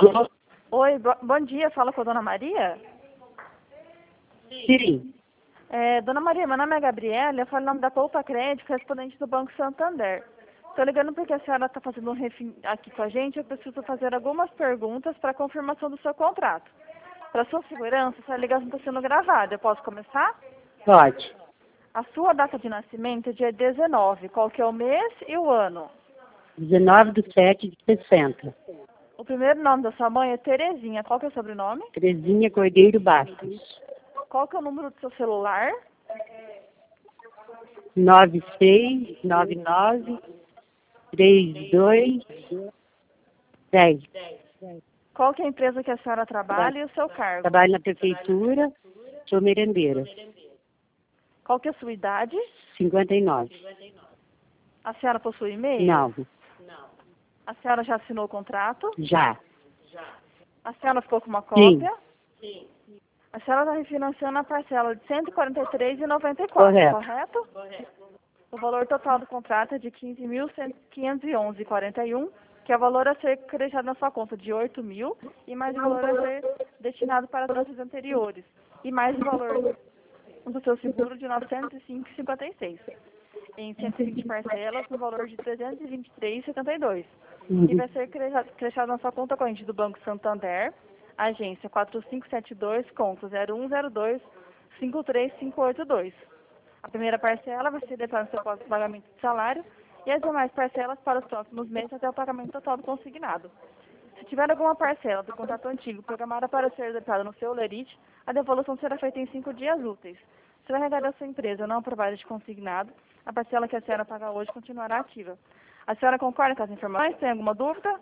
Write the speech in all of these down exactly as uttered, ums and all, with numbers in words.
Alô? Oi, bo bom dia, fala com a dona Maria? Sim. É, dona Maria, meu nome é Gabriela, eu falo em nome da Poupa Crédito, correspondente do Banco Santander. Estou ligando porque a senhora está fazendo um refim aqui com a gente, eu preciso fazer algumas perguntas para confirmação do seu contrato. Para sua segurança, essa ligação está sendo gravada, eu posso começar? Pode. A sua data de nascimento é dia dezenove, qual que é o mês e o ano? dezenove de sete de sessenta. O primeiro nome da sua mãe é Terezinha, qual que é o sobrenome? Terezinha Cordeiro Bastos. Qual que é o número do seu celular? nove seis nove nove três dois dez. Qual que é a empresa que a senhora trabalha e o seu cargo? Trabalho na prefeitura, sou merendeira. Qual que é a sua idade? cinquenta e nove. A senhora possui e-mail? Não. A senhora já assinou o contrato? Já. A senhora ficou com uma Sim. cópia? A senhora está refinanciando a parcela de cento e quarenta e três reais e noventa e quatro Correto. centavos, correto? O valor total do contrato é de quinze mil quinhentos e onze reais e quarenta e um centavos, que é o valor a ser acrescido na sua conta de oito mil e mais o valor a ser destinado para tranches anteriores e mais o valor do seu seguro de novecentos e cinco reais e cinquenta e seis centavos. Em cento e vinte parcelas, no valor de trezentos e vinte e três reais e setenta e dois centavos. E vai ser acrescido na sua conta corrente do Banco Santander, agência quatro cinco sete dois, conto zero um zero dois cinco três cinco oito dois. A primeira parcela vai ser depositada no seu próximo pagamento de salário e as demais parcelas para os próximos meses até o pagamento total do consignado. Se tiver alguma parcela do contrato antigo programada para ser depositada no seu lerite, a devolução será feita em cinco dias úteis. Se o R H da sua empresa não aprovar este consignado, a parcela que a senhora paga hoje continuará ativa. A senhora concorda com as informações? Tem alguma dúvida?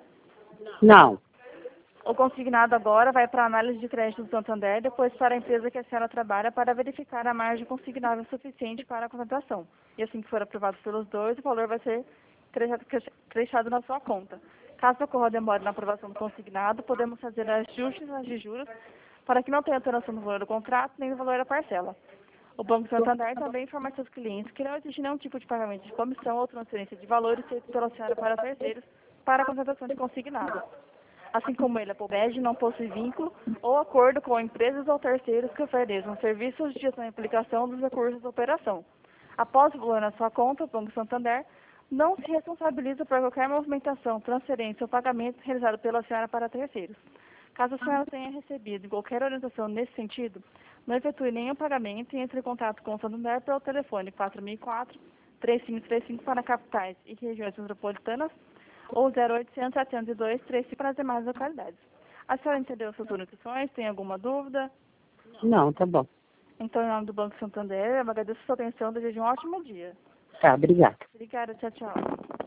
Não. O consignado agora vai para a análise de crédito do Santander, depois para a empresa que a senhora trabalha para verificar a margem consignável suficiente para a contratação. E assim que for aprovado pelos dois, o valor vai ser crescido na sua conta. Caso ocorra demora na aprovação do consignado, podemos fazer ajustes nas de juros para que não tenha alteração no valor do contrato nem no valor da parcela. O Banco Santander também informa seus clientes que não existe nenhum tipo de pagamento de comissão ou transferência de valores feito pela senhora para terceiros para a contratação de consignado. Assim como ele, a Pobed não possui vínculo ou acordo com empresas ou terceiros que ofereçam serviços de gestão e aplicação dos recursos da operação. Após o valor na sua conta, o Banco Santander não se responsabiliza por qualquer movimentação, transferência ou pagamento realizado pela senhora para terceiros. Caso a senhora tenha recebido qualquer orientação nesse sentido, não efetue nenhum pagamento e entre em contato com o Santander pelo telefone quatro mil e quatro, três cinco três cinco para capitais e regiões metropolitanas ou zero oitocentos, setecentos e dois, três para as demais localidades. A senhora entendeu suas orientações? Tem alguma dúvida? Não, tá bom. Então, em nome do Banco Santander, eu agradeço a sua atenção e desejo um ótimo dia. Tá, obrigada. Obrigada, tchau, tchau.